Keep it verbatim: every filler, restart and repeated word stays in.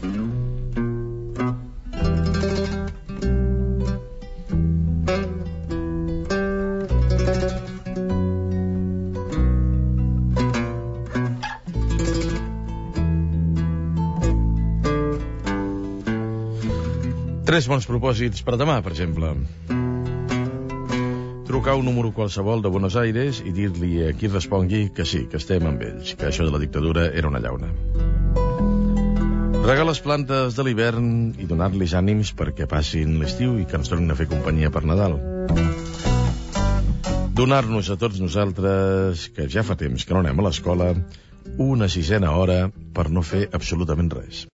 Tres bons propòsits per demà, per exemple. Trucar un número qualsevol de Buenos Aires i dir-li a qui respongui que sí, que estem amb ells, que això de la dictadura era una llauna. Regar les plantes de l'hivern i donar-los ànims perquè passin l'estiu i que ens tornin a fer companyia per Nadal. Donar-nos a tots nosaltres, que ja fa temps que no anem a l'escola, una sisena hora per no fer absolutament res.